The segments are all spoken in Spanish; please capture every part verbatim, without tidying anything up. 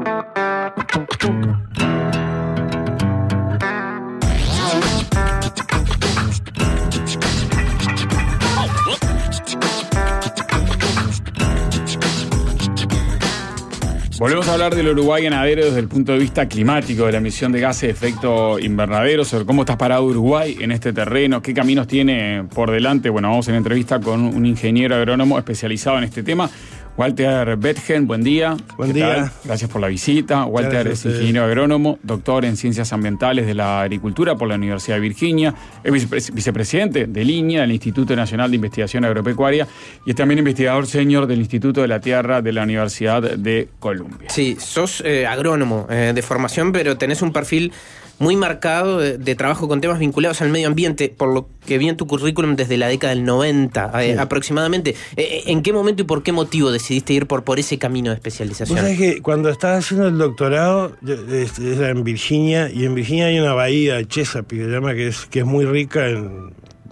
Volvemos a hablar del Uruguay ganadero desde el punto de vista climático, de la emisión de gases de efecto invernadero, sobre cómo está parado Uruguay en este terreno, qué caminos tiene por delante. Bueno, vamos en entrevista con un ingeniero agrónomo especializado en este tema, Walter Bethgen. Buen día. Buen día. Tal? Gracias por la visita. Walter es ingeniero agrónomo, doctor en Ciencias Ambientales de la Agricultura por la Universidad de Virginia, es vicepre- vicepresidente de línea del Instituto Nacional de Investigación Agropecuaria y es también investigador senior del Instituto de la Tierra de la Universidad de Columbia. Sí, sos eh, agrónomo eh, de formación, pero tenés un perfil muy marcado de, de trabajo con temas vinculados al medio ambiente, por lo que vi en tu currículum desde la década del noventa eh, sí. aproximadamente. Eh, ¿En qué momento y por qué motivo decidiste ir por, por ese camino de especialización? Vos sabés que cuando estaba haciendo el doctorado, era en Virginia, y en Virginia hay una bahía, Chesapeake, se llama, que es, que es muy rica en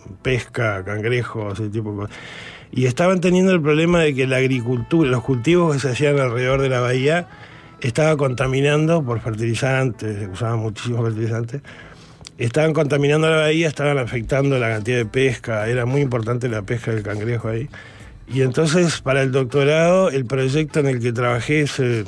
pesca, cangrejos, ese tipo de cosas. Y estaban teniendo el problema de que la agricultura, los cultivos que se hacían alrededor de la bahía, estaba contaminando por fertilizantes, usaban muchísimos fertilizantes, estaban contaminando la bahía, estaban afectando la cantidad de pesca, era muy importante la pesca del cangrejo ahí. Y entonces, para el doctorado, el proyecto en el que trabajé se,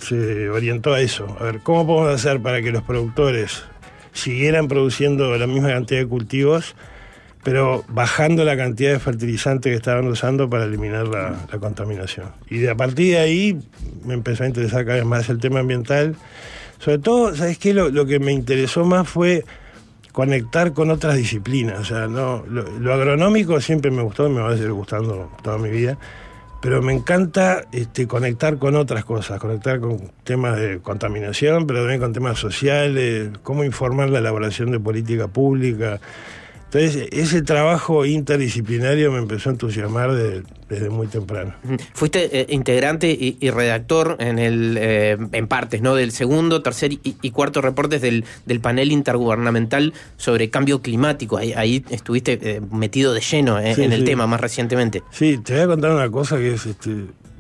se orientó a eso. A ver, ¿cómo podemos hacer para que los productores siguieran produciendo la misma cantidad de cultivos, pero bajando la cantidad de fertilizante que estaban usando para eliminar la, la contaminación? Y de, a partir de ahí me empezó a interesar cada vez más el tema ambiental. Sobre todo, ¿sabes qué? Lo, lo que me interesó más fue conectar con otras disciplinas. O sea, no, lo, lo agronómico siempre me gustó y me va a seguir gustando toda mi vida, pero me encanta este, conectar con otras cosas, conectar con temas de contaminación, pero también con temas sociales, cómo informar la elaboración de política pública. Entonces, ese trabajo interdisciplinario me empezó a entusiasmar de, desde muy temprano. Fuiste eh, integrante y, y redactor en el eh, en partes, ¿no?, del segundo, tercer y, y cuarto reportes del, del panel intergubernamental sobre cambio climático. Ahí, ahí estuviste eh, metido de lleno eh, sí, en el sí. tema más recientemente. Sí, te voy a contar una cosa que es este,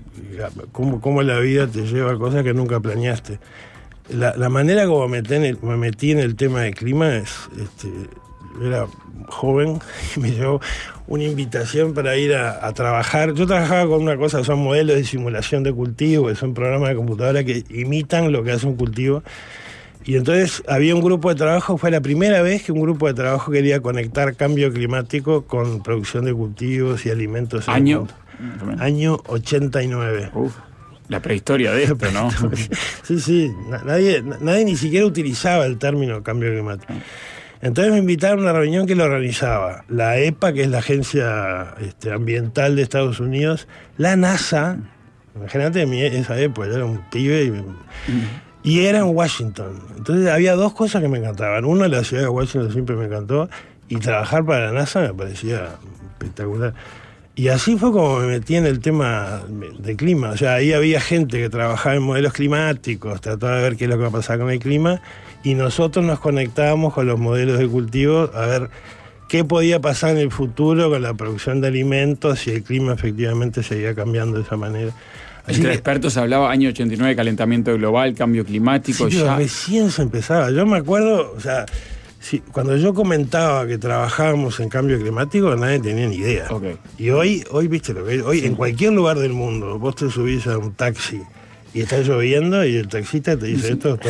cómo, cómo la vida te lleva a cosas que nunca planeaste. La, la manera como me metí, en el, me metí en el tema de clima es... Este, era joven y me llevó una invitación para ir a, a trabajar. Yo trabajaba con una cosa, son modelos de simulación de cultivo, que son programas de computadora que imitan lo que hace un cultivo. Y entonces había un grupo de trabajo, fue la primera vez que un grupo de trabajo quería conectar cambio climático con producción de cultivos y alimentos. ¿Año? Año ochenta y nueve. Uf. La prehistoria de esto, ¿no? Sí, sí. Nadie, nadie ni siquiera utilizaba el término cambio climático. Entonces me invitaron a una reunión que lo organizaba la E P A, que es la Agencia este, Ambiental de Estados Unidos, la NASA, imagínate en esa época, yo era un pibe, y, mm. y era en Washington. Entonces había dos cosas que me encantaban. Una, la ciudad de Washington siempre me encantó, y trabajar para la NASA me parecía espectacular. Y así fue como me metí en el tema de clima. O sea, ahí había gente que trabajaba en modelos climáticos, trataba de ver qué es lo que va a pasar con el clima, y nosotros nos conectábamos con los modelos de cultivo a ver qué podía pasar en el futuro con la producción de alimentos, si el clima efectivamente seguía cambiando de esa manera. Así Entre que, expertos se hablaba año ochenta y nueve, calentamiento global, cambio climático. Sí, ya recién se empezaba. Yo me acuerdo, o sea, sí, cuando yo comentaba que trabajábamos en cambio climático, nadie tenía ni idea. Okay. Y hoy, hoy viste lo que hoy sí. En cualquier lugar del mundo, vos te subís a un taxi y está lloviendo y el taxista te dice esto es todo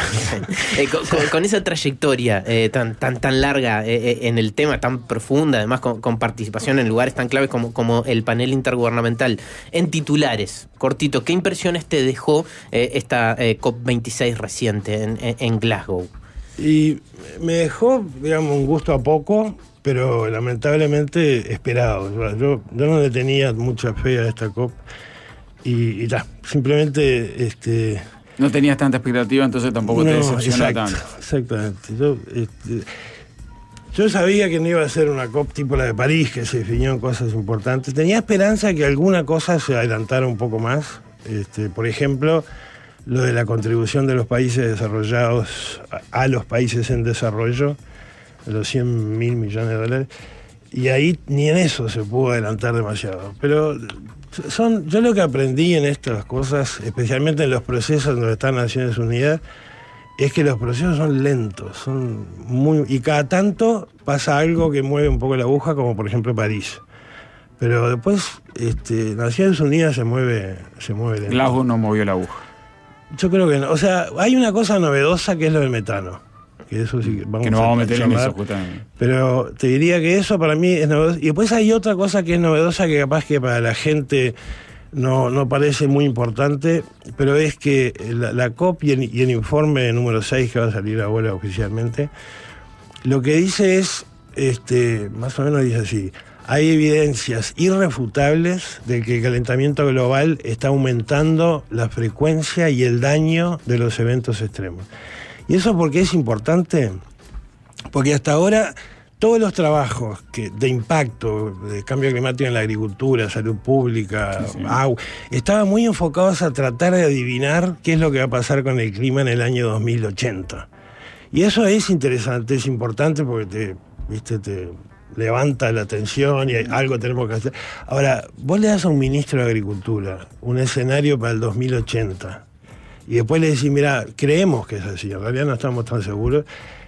eh, con, con, con esa trayectoria eh, tan, tan, tan larga eh, en el tema, tan profunda, además con, con participación en lugares tan claves como, como el panel intergubernamental, en titulares, cortito, ¿qué impresiones te dejó eh, esta eh, COP veintiséis reciente en, en, en Glasgow? Y me dejó, digamos, un gusto a poco, pero lamentablemente esperado. Yo, yo no le tenía mucha fe a esta COP. Y, y ta, simplemente... este no tenías tanta expectativa, entonces tampoco no, te decepcionó tanto. Exactamente. Yo, este, yo sabía que no iba a ser una COP tipo la de París, que se definió en cosas importantes. Tenía esperanza que alguna cosa se adelantara un poco más. Este, por ejemplo, lo de la contribución de los países desarrollados a, a los países en desarrollo, los cien mil millones de dólares. y ahí ni en eso se pudo adelantar demasiado. Pero son, yo lo que aprendí en estas cosas, especialmente en los procesos donde están Naciones Unidas, es que los procesos son lentos, son muy, y cada tanto pasa algo que mueve un poco la aguja, como por ejemplo París. Pero después, este, Naciones Unidas se mueve, se mueve lento. Glasgow no movió la aguja. Yo creo que no. O sea, hay una cosa novedosa que es lo del metano. Que eso sí vamos que nos vamos a meter en llamar, eso, justamente. Pero te diría que eso para mí es novedoso. Y después hay otra cosa que es novedosa que capaz que para la gente no, no parece muy importante, pero es que la, la COP y el, y el informe número seis que va a salir ahora oficialmente, lo que dice es, este, más o menos dice así: hay evidencias irrefutables de que el calentamiento global está aumentando la frecuencia y el daño de los eventos extremos. ¿Y eso por qué es importante? Porque hasta ahora todos los trabajos que, de impacto, de cambio climático en la agricultura, salud pública, sí, sí. agua, estaban muy enfocados a tratar de adivinar qué es lo que va a pasar con el clima en el año dos mil ochenta. Y eso es interesante, es importante porque te, viste, te levanta la atención y hay, algo tenemos que hacer. Ahora, vos le das a un ministro de Agricultura un escenario para el dos mil ochenta y después le decís, mira, creemos que es así, en realidad no estamos tan seguros.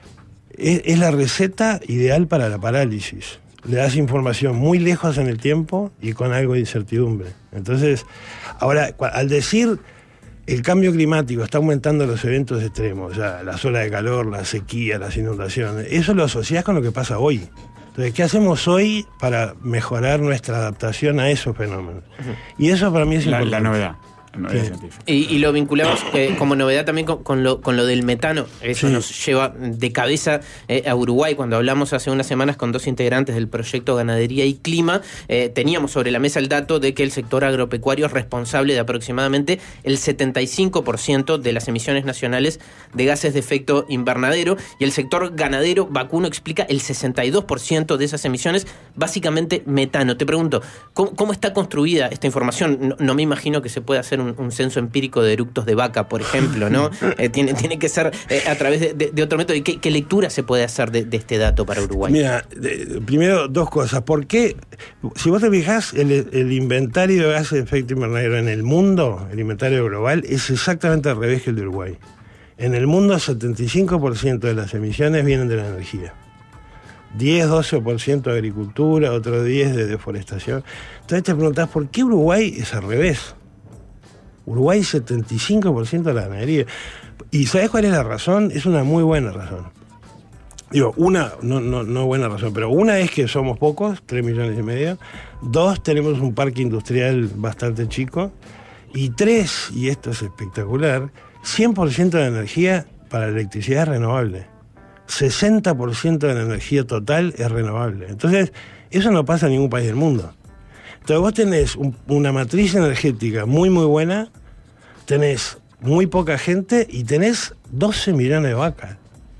Es, es la receta ideal para la parálisis. Le das información muy lejos en el tiempo y con algo de incertidumbre. Entonces, ahora, al decir el cambio climático está aumentando los eventos extremos, o sea, las olas de calor, la sequía, las inundaciones, eso lo asociás con lo que pasa hoy. Entonces, ¿qué hacemos hoy para mejorar nuestra adaptación a esos fenómenos? Uh-huh. Y eso para mí es la, importante. La novedad. Sí. Y, y lo vinculamos eh, como novedad también con, con, lo, con lo del metano. Eso sí. Nos lleva de cabeza eh, a Uruguay. Cuando hablamos hace unas semanas con dos integrantes del proyecto Ganadería y Clima, eh, teníamos sobre la mesa el dato de que el sector agropecuario es responsable de aproximadamente el setenta y cinco por ciento de las emisiones nacionales de gases de efecto invernadero, y el sector ganadero vacuno explica el sesenta y dos por ciento de esas emisiones, básicamente metano. Te pregunto, ¿cómo, cómo está construida esta información? No, no me imagino que se pueda hacer Un, un censo empírico de eructos de vaca, por ejemplo, ¿no? Eh, tiene, tiene que ser eh, a través de, de, de otro método. ¿Y qué, qué lectura se puede hacer de, de este dato para Uruguay? Mira, de, primero dos cosas. ¿Por qué? Si vos te fijás, el, el inventario de gases de efecto invernadero en el mundo, el inventario global, es exactamente al revés que el de Uruguay. En el mundo, el setenta y cinco por ciento de las emisiones vienen de la energía. diez a doce por ciento de agricultura, otro diez por ciento de deforestación. Entonces te preguntás, ¿por qué Uruguay es al revés? Uruguay, setenta y cinco por ciento de la ganadería. ¿Y sabes cuál es la razón? Es una muy buena razón. Digo, una, no, no, no buena razón, pero una es que somos pocos, tres millones y medio. Dos, tenemos un parque industrial bastante chico. Y tres, y esto es espectacular, cien por ciento de la energía para la electricidad es renovable. sesenta por ciento de la energía total es renovable. Entonces, eso no pasa en ningún país del mundo. Entonces vos tenés un, una matriz energética muy muy buena, tenés muy poca gente y tenés doce millones de vacas,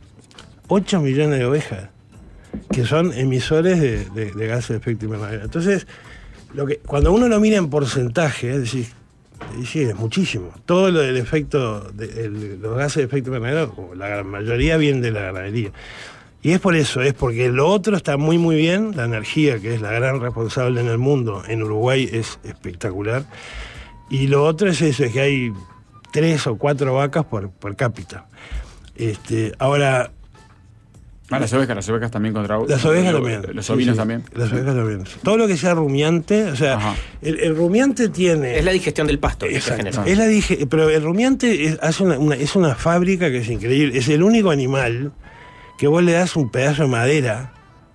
ocho millones de ovejas, que son emisores de, de, de gases de efecto invernadero. Entonces, lo que, cuando uno lo mira en porcentaje, es decir, sí, es muchísimo. Todo lo del efecto, de, el, los gases de efecto invernadero, la gran mayoría vienen de la ganadería. Y es por eso, es porque lo otro está muy muy bien, la energía, que es la gran responsable en el mundo, en Uruguay es espectacular, y lo otro es eso, es que hay tres o cuatro vacas por, por cápita. Este, ahora... Ah, las ovejas, las ovejas también contra... Las ovejas lo, también. Los ovinos sí, sí, también. Las ovejas también. Todo lo que sea rumiante, o sea, el, el rumiante tiene... Es la digestión del pasto. Exacto, es la dige... Pero el rumiante es, hace una, una, es una fábrica que es increíble, es el único animal que vos le das un pedazo de madera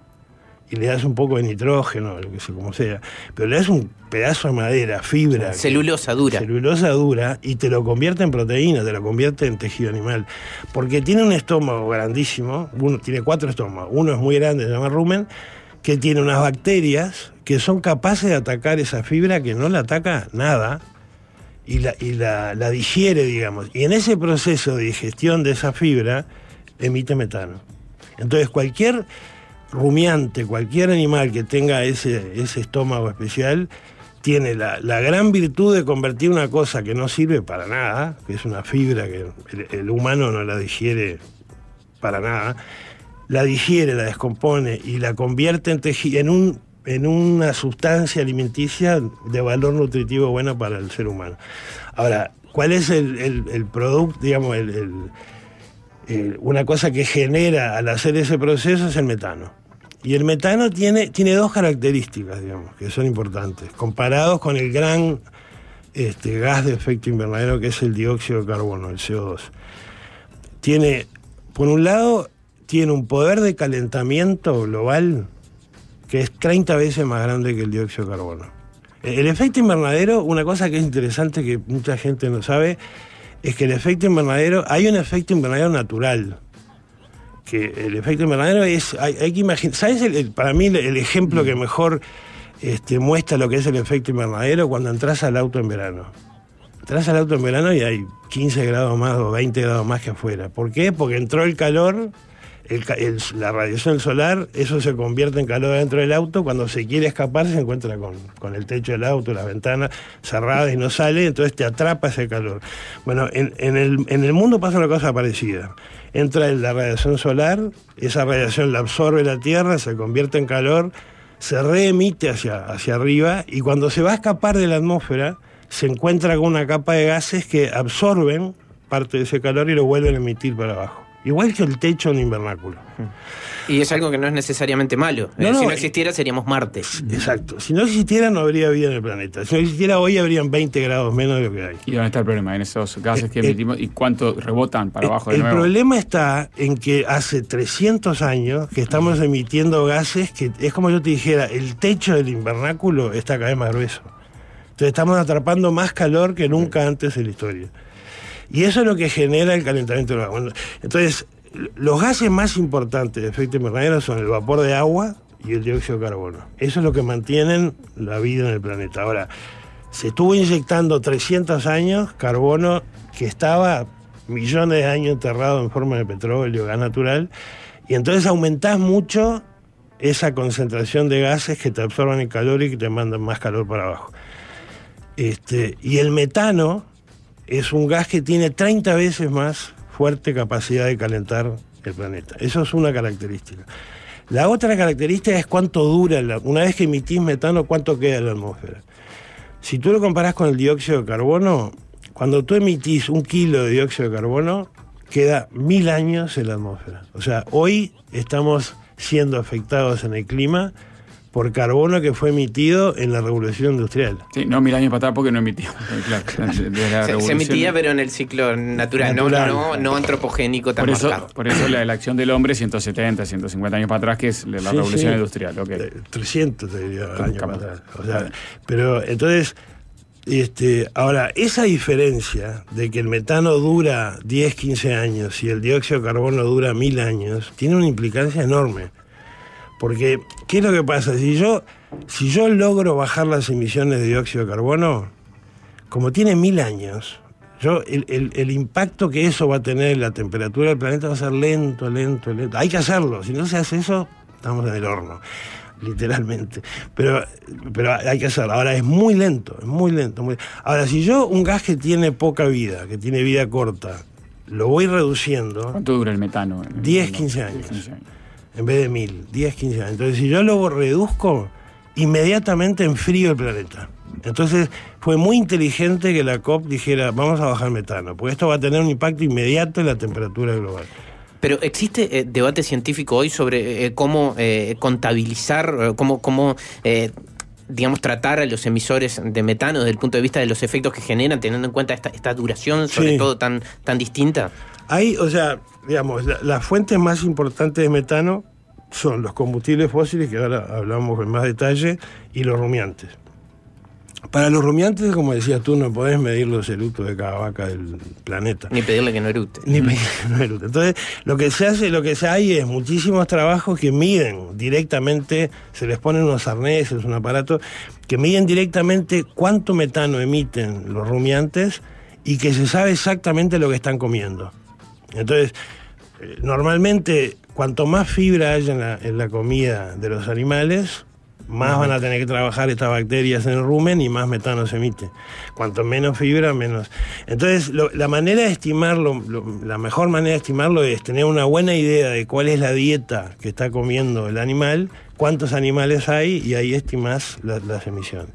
y le das un poco de nitrógeno, lo que sea, como sea, pero le das un pedazo de madera, fibra... Celulosa que, dura. Celulosa dura, y te lo convierte en proteína, te lo convierte en tejido animal. Porque tiene un estómago grandísimo, uno tiene cuatro estómagos, uno es muy grande, se llama rumen, que tiene unas bacterias que son capaces de atacar esa fibra que no la ataca nada, y la, y la, la digiere, digamos. Y en ese proceso de digestión de esa fibra, emite metano. Entonces cualquier rumiante, cualquier animal que tenga ese, ese estómago especial, tiene la, la gran virtud de convertir una cosa que no sirve para nada, que es una fibra que el, el humano no la digiere para nada, la digiere, la descompone y la convierte en, teji- en, un, en una sustancia alimenticia de valor nutritivo bueno para el ser humano. Ahora, ¿cuál es el, el, el producto, digamos, el, el, el, una cosa que genera al hacer ese proceso es el metano? Y el metano tiene, tiene dos características, digamos, que son importantes, comparados con el gran este, gas de efecto invernadero que es el dióxido de carbono, el C O dos. Tiene, por un lado, tiene un poder de calentamiento global que es treinta veces más grande que el dióxido de carbono. El efecto invernadero, una cosa que es interesante que mucha gente no sabe, es que el efecto invernadero, hay un efecto invernadero natural. Que el efecto invernadero es, hay, hay que imaginar, ¿sabes? El, el, para mí el, el ejemplo que mejor este, muestra lo que es el efecto invernadero cuando entras al auto en verano. Entras al auto en verano y hay quince grados más o veinte grados más que afuera. ¿Por qué? Porque entró el calor, el, el, la radiación solar, eso se convierte en calor dentro del auto. Cuando se quiere escapar se encuentra con, con el techo del auto, las ventanas cerradas y no sale, entonces te atrapa ese calor. Bueno, en, en, el, en el mundo pasa una cosa parecida. Entra la radiación solar, esa radiación la absorbe la Tierra, se convierte en calor, se reemite hacia, hacia arriba y cuando se va a escapar de la atmósfera se encuentra con una capa de gases que absorben parte de ese calor y lo vuelven a emitir para abajo. Igual que el techo en invernáculo. Y es algo que no es necesariamente malo. No, eh, no, si no existiera seríamos Marte. Exacto. Si no existiera no habría vida en el planeta. Si no existiera hoy habrían veinte grados menos de lo que hay. ¿Y dónde está el problema? En esos gases que emitimos y cuánto rebotan para abajo de el nuevo. El problema está en que hace trescientos años que estamos emitiendo gases que es como yo te dijera, el techo del invernáculo está cada vez más grueso. Entonces estamos atrapando más calor que nunca antes en la historia. Y eso es lo que genera el calentamiento global. Bueno, entonces, los gases más importantes de efecto invernadero son el vapor de agua y el dióxido de carbono. Eso es lo que mantienen la vida en el planeta. Ahora, se estuvo inyectando trescientos años carbono que estaba millones de años enterrado en forma de petróleo, gas natural, y entonces aumentás mucho esa concentración de gases que te absorban el calor y que te mandan más calor para abajo. Este, y el metano es un gas que tiene treinta veces más fuerte capacidad de calentar el planeta. Eso es una característica. La otra característica es cuánto dura, la, una vez que emitís metano, cuánto queda en la atmósfera. Si tú lo comparás con el dióxido de carbono, cuando tú emitís un kilo de dióxido de carbono, queda mil años en la atmósfera. O sea, hoy estamos siendo afectados en el clima por carbono que fue emitido en la Revolución Industrial. Sí, no mil años para atrás porque no emitíamos. Claro, de la se, se emitía, pero en el ciclo natural, natural. No, no, no antropogénico tan por eso, marcado. Por eso la, la acción del hombre, ciento setenta, ciento cincuenta años para atrás, que es la sí, Revolución sí. Industrial. Okay. trescientos, te diría, años para atrás. O sea, pero entonces, este, ahora, esa diferencia de que el metano dura diez, quince años y el dióxido de carbono dura mil años, tiene una implicancia enorme. Porque, ¿qué es lo que pasa? Si yo, si yo logro bajar las emisiones de dióxido de carbono, como tiene mil años, yo el, el, el impacto que eso va a tener en la temperatura del planeta va a ser lento, lento, lento. Hay que hacerlo. Si no se hace eso, estamos en el horno, literalmente. Pero, pero hay que hacerlo. Ahora, es muy lento, es muy lento. Muy... Ahora, si yo un gas que tiene poca vida, que tiene vida corta, lo voy reduciendo... ¿Cuánto dura el metano? diez, quince años. En vez de mil, diez, quince años. Entonces, si yo lo reduzco, inmediatamente enfrío el planeta. Entonces, fue muy inteligente que la COP dijera, vamos a bajar metano, porque esto va a tener un impacto inmediato en la temperatura global. Pero ¿existe eh, debate científico hoy sobre eh, cómo eh, contabilizar, eh, cómo, cómo eh, digamos, tratar a los emisores de metano desde el punto de vista de los efectos que generan, teniendo en cuenta esta, esta duración, sobre sí. todo tan, tan distinta? Hay, o sea, digamos, la, las fuentes más importantes de metano son los combustibles fósiles, que ahora hablamos en más detalle, y los rumiantes. Para los rumiantes, como decías tú, no podés medir los eructos de cada vaca del planeta. Ni pedirle que no erute. Ni pedirle que no erute. Entonces, lo que se hace, lo que se hay es muchísimos trabajos que miden directamente, se les ponen unos arneses, un aparato, que miden directamente cuánto metano emiten los rumiantes y que se sabe exactamente lo que están comiendo. Entonces, normalmente, cuanto más fibra haya en la, en la comida de los animales, más van a tener que trabajar estas bacterias en el rumen y más metano se emite. Cuanto menos fibra, menos. Entonces, lo, la manera de estimarlo, lo, la mejor manera de estimarlo es tener una buena idea de cuál es la dieta que está comiendo el animal, cuántos animales hay, y ahí estimás la, las emisiones.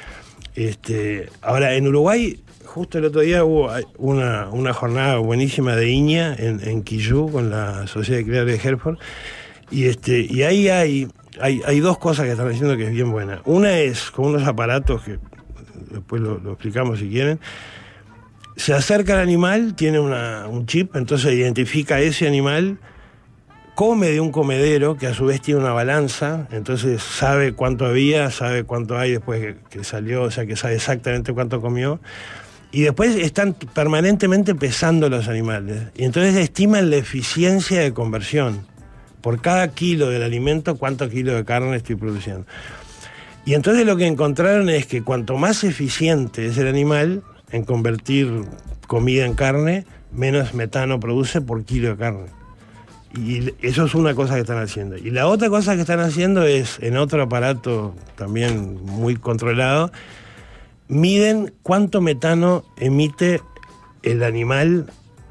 Este, ahora, en Uruguay, justo el otro día hubo una, una jornada buenísima de Iña en, en Quillú con la Sociedad de Criadores de Hereford, y, este, y ahí hay... Hay, hay dos cosas que están haciendo que es bien buena. Una es con unos aparatos que después lo, lo explicamos si quieren. Se acerca al animal, tiene una, un chip, entonces identifica a ese animal, come de un comedero que a su vez tiene una balanza, entonces sabe cuánto había, sabe cuánto hay después que, que salió, o sea que sabe exactamente cuánto comió. Y después están permanentemente pesando los animales. Y entonces estiman la eficiencia de conversión. Por cada kilo del alimento, cuántos kilos de carne estoy produciendo. Y entonces lo que encontraron es que cuanto más eficiente es el animal en convertir comida en carne, menos metano produce por kilo de carne. Y eso es una cosa que están haciendo. Y la otra cosa que están haciendo es, en otro aparato también muy controlado, miden cuánto metano emite el animal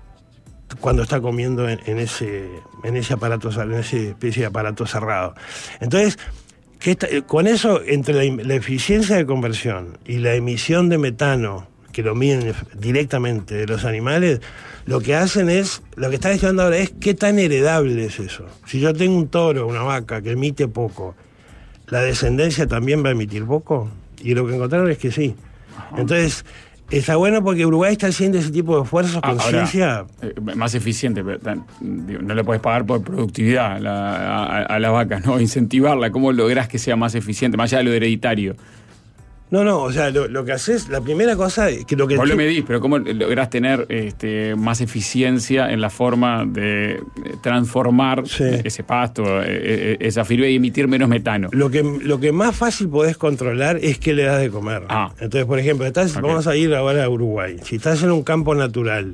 cuando está comiendo en, en ese en ese aparato, en esa especie de aparato cerrado. Entonces, ¿qué está, con eso, entre la, la eficiencia de conversión y la emisión de metano, que lo miden directamente de los animales, lo que hacen es, lo que están estudiando ahora es qué tan heredable es eso. Si yo tengo un toro, una vaca que emite poco, ¿la descendencia también va a emitir poco? Y lo que encontraron es que sí. Entonces, está bueno porque Uruguay está haciendo ese tipo de esfuerzos con ah, ciencia. Eh, más eficiente, pero, tan, digo, no le puedes pagar por productividad a, la, a, a las vacas, ¿no? Incentivarla, ¿cómo lográs que sea más eficiente, más allá de lo hereditario? No, no, o sea, lo, lo que haces, la primera cosa que lo que... Vos lo medís, pero ¿cómo lográs tener este, más eficiencia en la forma de transformar sí. ese pasto, esa fibra y emitir menos metano? Lo que, lo que más fácil podés controlar es qué le das de comer. Ah. Entonces, por ejemplo, estás, okay. vamos a ir ahora a Uruguay. Si estás en un campo natural,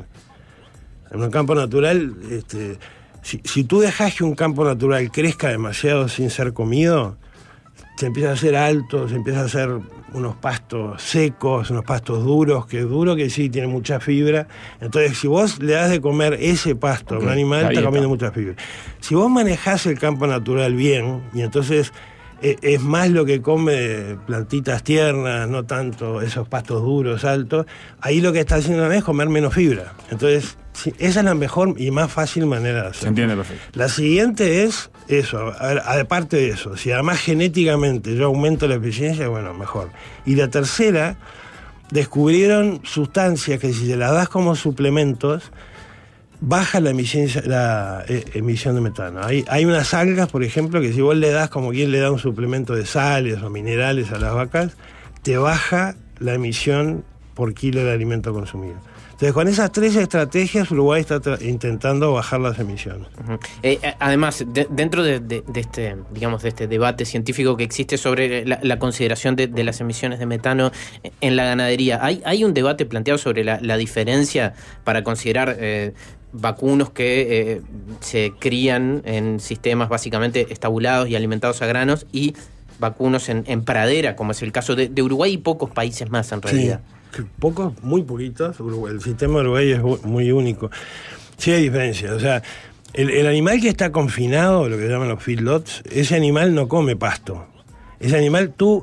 en un campo natural, este, si, si tú dejas que un campo natural crezca demasiado sin ser comido, se empieza a hacer alto, se empieza a hacer unos pastos secos, unos pastos duros, que es duro que sí, tiene mucha fibra. Entonces, si vos le das de comer ese pasto okay. a un animal, está comiendo mucha fibra. Si vos manejás el campo natural bien, y entonces eh, es más lo que come plantitas tiernas, no tanto esos pastos duros, altos, ahí lo que está haciendo es comer menos fibra. Entonces, sí, esa es la mejor y más fácil manera de hacerlo. Se entiende perfecto. La siguiente es eso, a ver, aparte de eso, si además genéticamente yo aumento la eficiencia, bueno, mejor. Y la tercera, descubrieron sustancias que si se las das como suplementos, baja la emisión, la eh, emisión de metano. Hay, hay unas algas, por ejemplo, que si vos le das como quien le da un suplemento de sales o minerales a las vacas, te baja la emisión por kilo de alimento consumido. Entonces, con esas tres estrategias, Uruguay está intentando bajar las emisiones. Uh-huh. eh, además, de, dentro de, de, de este, digamos, de este debate científico que existe sobre la, la consideración de, de las emisiones de metano en la ganadería, hay, hay un debate planteado sobre la, la diferencia para considerar eh, vacunos que eh, se crían en sistemas básicamente estabulados y alimentados a granos y vacunos en, en pradera, como es el caso de, de Uruguay y pocos países más en realidad. Sí. Pocos, muy poquitos. El sistema uruguayo es muy único. Sí hay diferencias. O sea, el, el animal que está confinado, lo que llaman los feedlots, ese animal no come pasto. Ese animal tú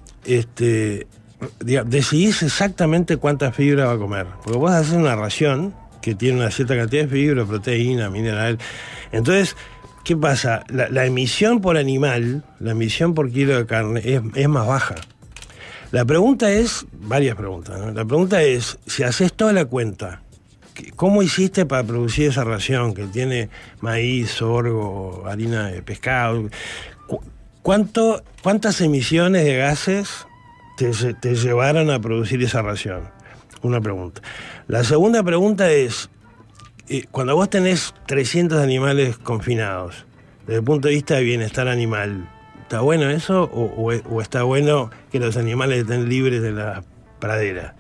este, digamos, decidís exactamente cuánta fibra va a comer. Porque vos haces una ración que tiene una cierta cantidad de fibra, proteína, mineral. Entonces, ¿qué pasa? La, la emisión por animal, la emisión por kilo de carne es, es más baja. La pregunta es, varias preguntas, ¿no? La pregunta es, si haces toda la cuenta, ¿cómo hiciste para producir esa ración que tiene maíz, sorgo, harina de pescado? ¿Cuánto, ¿Cuántas emisiones de gases te, te llevaron a producir esa ración? Una pregunta. La segunda pregunta es, cuando vos tenés trescientos animales confinados, desde el punto de vista de bienestar animal, ¿está bueno eso o, o, o está bueno que los animales estén libres de la pradera?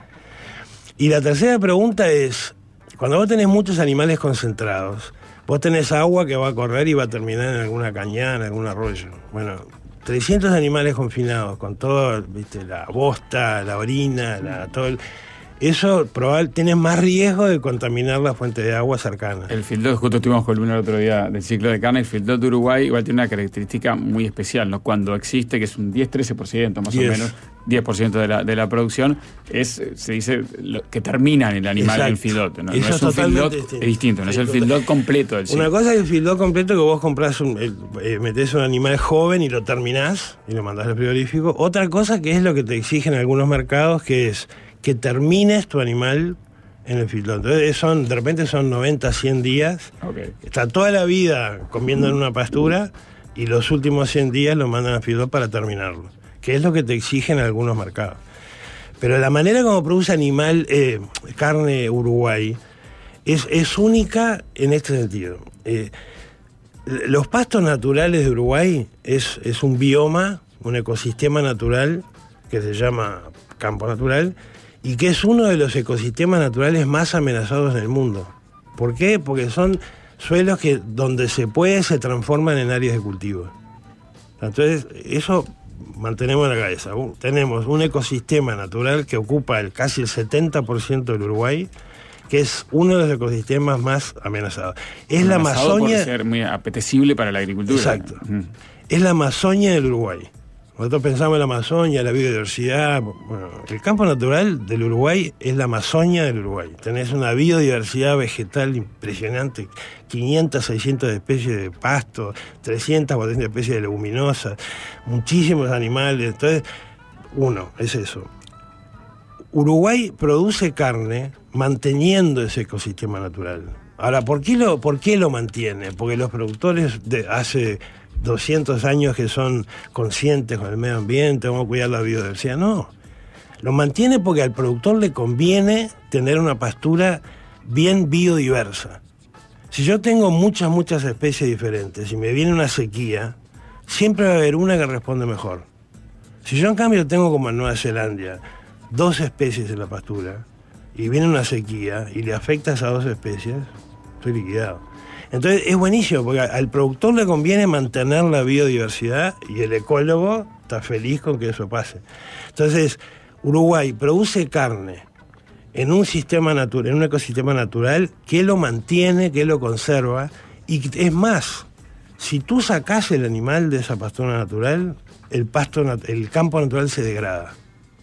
Y la tercera pregunta es, cuando vos tenés muchos animales concentrados, vos tenés agua que va a correr y va a terminar en alguna cañada, en algún arroyo. Bueno, trescientos animales confinados, con todo, viste, la bosta, la orina, la, todo el, eso probable, tiene más riesgo de contaminar la fuente de agua cercana. El feedlot, justo estuvimos con Luna el otro día del ciclo de carne, el feedlot de Uruguay igual tiene una característica muy especial, ¿no? Cuando existe, que es un diez a trece por ciento más diez. o menos, diez por ciento de la, de la producción, es se dice lo, que termina en el animal en el feedlot, ¿no? No es un feedlot, es distinto, no sí, es el feedlot completo del ciclo. Una cosa es el feedlot completo, que vos comprás, un, el, eh, metés un animal joven y lo terminás y lo mandás al frigorífico. Otra cosa que es lo que te exigen algunos mercados, que es que termines tu animal en el feedlot. Entonces son, de repente son noventa, cien días. Okay. Está toda la vida comiendo en una pastura y los últimos cien días lo mandan al feedlot para terminarlo, que es lo que te exigen algunos mercados. Pero la manera como produce animal, eh, carne Uruguay, es, es única en este sentido. Eh, los pastos naturales de Uruguay es, es un bioma, un ecosistema natural que se llama campo natural, y que es uno de los ecosistemas naturales más amenazados en el mundo. ¿Por qué? Porque son suelos que donde se puede se transforman en áreas de cultivo. Entonces, eso mantenemos en la cabeza. Tenemos un ecosistema natural que ocupa el, casi el setenta por ciento del Uruguay, que es uno de los ecosistemas más amenazados. Es la Amazonia... por ser muy apetecible para la agricultura. Exacto. Uh-huh. Es la Amazonia del Uruguay. Nosotros pensamos en la Amazonia, la biodiversidad. Bueno, el campo natural del Uruguay es la Amazonia del Uruguay. Tenés una biodiversidad vegetal impresionante, quinientas, seiscientas especies de pasto, trescientas, cuatrocientas especies de leguminosas, muchísimos animales. Entonces, uno, es eso. Uruguay produce carne manteniendo ese ecosistema natural. Ahora, ¿por qué lo, por qué lo mantiene? Porque los productores de hace doscientos años que son conscientes con el medio ambiente, vamos a cuidar la biodiversidad. No, lo mantiene porque al productor le conviene tener una pastura bien biodiversa. Si yo tengo muchas, muchas especies diferentes y me viene una sequía, siempre va a haber una que responde mejor. Si yo en cambio tengo como en Nueva Zelanda dos especies en la pastura y viene una sequía y le afecta a esas dos especies, estoy liquidado. Entonces es buenísimo, porque al productor le conviene mantener la biodiversidad y el ecólogo está feliz con que eso pase. Entonces, Uruguay produce carne en un sistema natural, en un ecosistema natural que lo mantiene, que lo conserva, y es más, si tú sacás el animal de esa pastura natural, el pasto, el campo natural se degrada.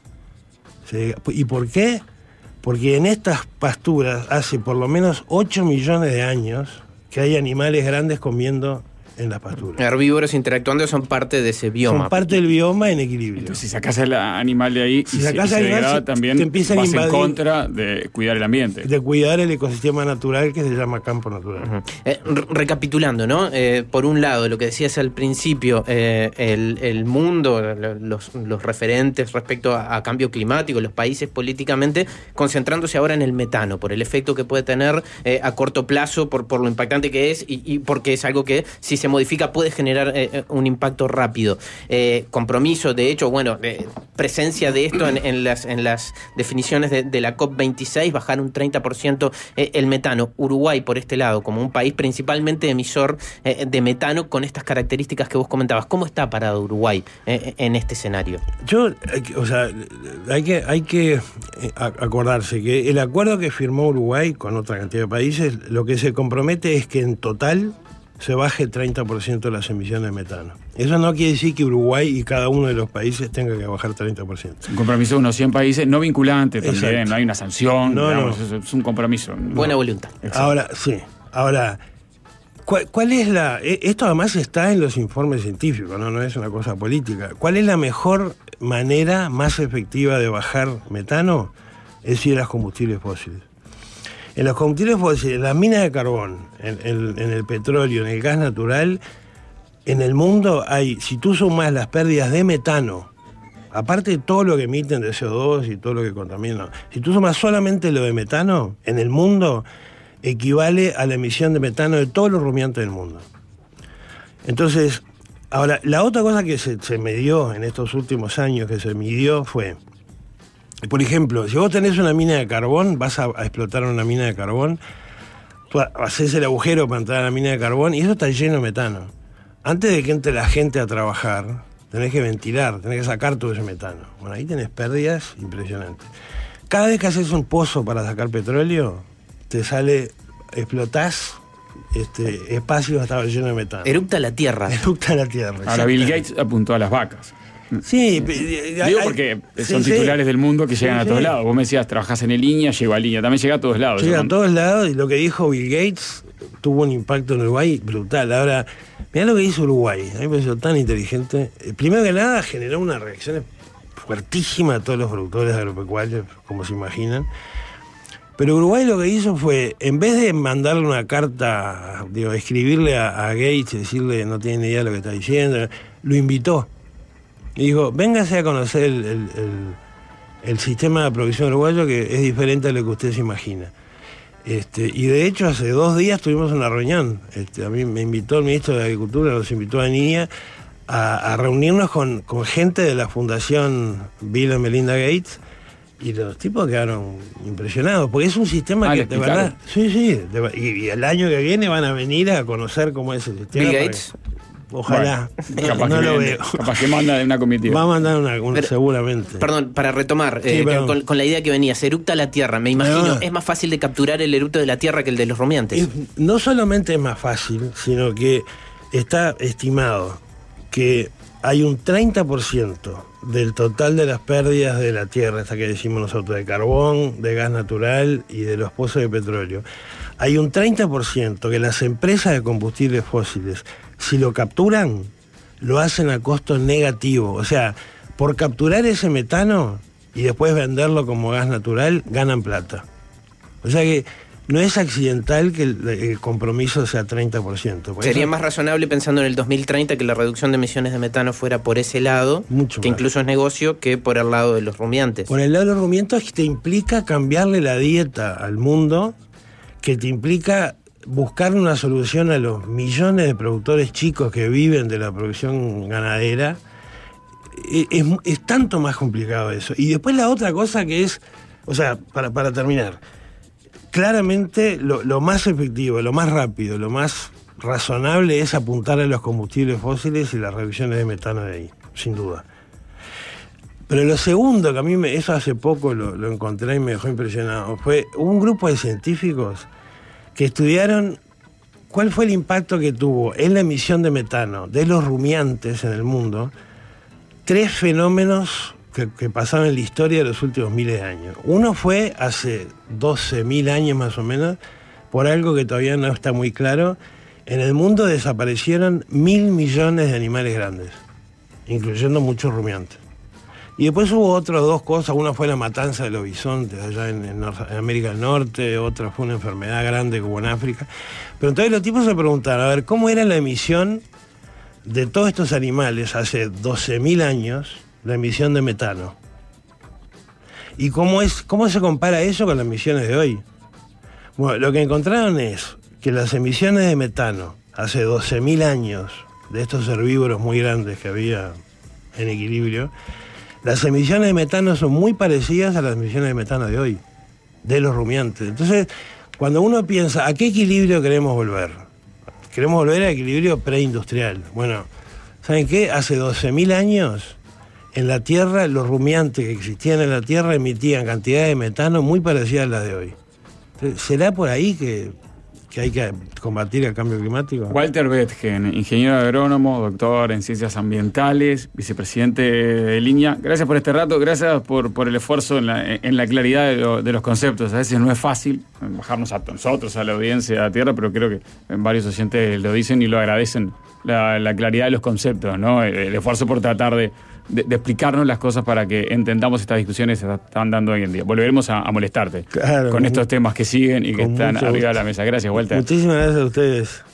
Se, ¿y por qué? Porque en estas pasturas hace por lo menos ocho millones de años que hay animales grandes comiendo en las pasturas. Herbívoros interactuando son parte de ese bioma. Son parte del bioma en equilibrio. Entonces, si sacás al animal de ahí si y sacás se, al se animal, degrada, se, también te empiezan vas a invadir, en contra de cuidar el ambiente. De cuidar el ecosistema natural que se llama campo natural. Uh-huh. eh, re- recapitulando, ¿no? Eh, por un lado, lo que decías al principio, eh, el, el mundo, los, los referentes respecto a, a cambio climático, los países políticamente, concentrándose ahora en el metano, por el efecto que puede tener eh, a corto plazo, por, por lo impactante que es y, y porque es algo que, si se modifica, puede generar eh, un impacto rápido. Eh, compromiso, de hecho, bueno, eh, presencia de esto en, en, las, en las definiciones de, de la COP veintiséis, bajar un treinta por ciento eh, el metano. Uruguay, por este lado, como un país principalmente emisor eh, de metano con estas características que vos comentabas. ¿Cómo está parado Uruguay eh, en este escenario? Yo, o sea, hay que, hay que acordarse que el acuerdo que firmó Uruguay con otra cantidad de países, lo que se compromete es que en total se baje treinta por ciento de las emisiones de metano. Eso no quiere decir que Uruguay y cada uno de los países tenga que bajar treinta por ciento. Un compromiso de unos cien países, no vinculante también, Exacto. No hay una sanción, no, digamos, no. Es, es un compromiso. Buena no. voluntad. Exacto. Ahora, sí, ahora, ¿cuál, ¿cuál es la...? Esto además está en los informes científicos, ¿no? No es una cosa política. ¿Cuál es la mejor manera más efectiva de bajar metano? Es ir a los combustibles fósiles. En los combustibles fósiles, en las minas de carbón, en, en, en el petróleo, en el gas natural, en el mundo hay, si tú sumas las pérdidas de metano, aparte de todo lo que emiten de C O dos y todo lo que contaminan, si tú sumas solamente lo de metano, en el mundo equivale a la emisión de metano de todos los rumiantes del mundo. Entonces, ahora, la otra cosa que se, se midió en estos últimos años, que se midió fue... Por ejemplo, si vos tenés una mina de carbón, vas a, a explotar una mina de carbón, tú haces el agujero para entrar a la mina de carbón y eso está lleno de metano. Antes de que entre la gente a trabajar, tenés que ventilar, tenés que sacar todo ese metano. Bueno, ahí tenés pérdidas impresionantes. Cada vez que haces un pozo para sacar petróleo, te sale, explotás este, espacios hasta lleno de metano. Eructa la tierra. Eructa la tierra. Ahora Bill Gates apuntó a las vacas. Sí, digo porque son sí, titulares sí. del mundo que llegan sí, a todos sí. lados. Vos me decías, trabajás en el línea, llegó a línea, también llega a todos lados. Llega ¿no? a todos lados y lo que dijo Bill Gates tuvo un impacto en Uruguay brutal. Ahora, mirá lo que hizo Uruguay, a mí me pareció tan inteligente. Primero que nada generó una reacción fuertísima a todos los productores agropecuarios, como se imaginan. Pero Uruguay lo que hizo fue, en vez de mandarle una carta, digo, escribirle a, a Gates, decirle no tiene ni idea de lo que está diciendo, lo invitó. Y dijo, véngase a conocer el, el, el, el sistema de producción uruguayo, que es diferente a lo que usted se imagina. Este, y de hecho hace dos días tuvimos una reunión. Este, a mí me invitó el ministro de Agricultura, nos invitó a Niña a, a reunirnos con, con gente de la Fundación Bill y Melinda Gates, y los tipos quedaron impresionados, porque es un sistema ah, que de verdad... Sí, sí, de, y, y el año que viene van a venir a conocer cómo es el sistema. Bill Gates... Ojalá, bueno, no, no lo veo. Capaz que manda de una comitiva. Va a mandar una, una Pero, seguramente. Perdón, para retomar, Sí, eh, perdón. con, con la idea que venía, se eructa la tierra, me imagino, No. es más fácil de capturar el eructo de la tierra que el de los rumiantes. Es- no solamente es más fácil, sino que está estimado que hay un treinta por ciento del total de las pérdidas de la tierra, esta que decimos nosotros, de carbón, de gas natural y de los pozos de petróleo. Hay un treinta por ciento que las empresas de combustibles fósiles, si lo capturan, lo hacen a costo negativo. O sea, por capturar ese metano y después venderlo como gas natural, ganan plata. O sea que no es accidental que el, el compromiso sea treinta por ciento. Por Sería eso- más razonable pensando en el dos mil treinta que la reducción de emisiones de metano fuera por ese lado, Mucho que más. incluso es negocio, que por el lado de los rumiantes. Por el lado de los rumiantes, que te implica cambiarle la dieta al mundo, que te implica buscar una solución a los millones de productores chicos que viven de la producción ganadera. Es, es, es tanto más complicado eso. Y después la otra cosa que es, o sea, para, para terminar, claramente lo, lo más efectivo, lo más rápido, lo más razonable es apuntar a los combustibles fósiles y las reducciones de metano de ahí, sin duda. Pero lo segundo, que a mí me, eso hace poco lo, lo encontré y me dejó impresionado, fue un grupo de científicos que estudiaron cuál fue el impacto que tuvo en la emisión de metano de los rumiantes en el mundo, tres fenómenos que, que pasaron en la historia de los últimos miles de años. Uno fue hace doce mil años más o menos, por algo que todavía no está muy claro. En el mundo desaparecieron mil millones de animales grandes, incluyendo muchos rumiantes. Y después hubo otras dos cosas. Una fue la matanza de los bisontes allá en, en, Nor- en América del Norte, otra fue una enfermedad grande como en África. Pero entonces los tipos se preguntaron, a ver, ¿cómo era la emisión de todos estos animales hace doce mil años, la emisión de metano? ¿Y cómo, es, cómo se compara eso con las emisiones de hoy? Bueno, lo que encontraron es que las emisiones de metano hace doce mil años, de estos herbívoros muy grandes que había en equilibrio, las emisiones de metano son muy parecidas a las emisiones de metano de hoy, de los rumiantes. Entonces, cuando uno piensa, ¿a qué equilibrio queremos volver? Queremos volver al equilibrio preindustrial. Bueno, ¿saben qué? Hace doce mil años, en la Tierra, los rumiantes que existían en la Tierra emitían cantidades de metano muy parecidas a las de hoy. Entonces, ¿será por ahí que, que hay que combatir el cambio climático? Walter Betgen, ingeniero agrónomo, doctor en ciencias ambientales, vicepresidente de Línea. Gracias por este rato, gracias por, por el esfuerzo en la, en la claridad de, lo, de los conceptos. A veces no es fácil bajarnos a nosotros, a la audiencia, a tierra, pero creo que varios oyentes lo dicen y lo agradecen, la, la claridad de los conceptos, ¿no? El, el esfuerzo por tratar de, de, de explicarnos las cosas para que entendamos estas discusiones que se están dando hoy en día. Volveremos a, a molestarte Claro, con con- estos temas que siguen y que con están mucho arriba de gusto. la mesa. Gracias, Walter. Muchísimas gracias a ustedes.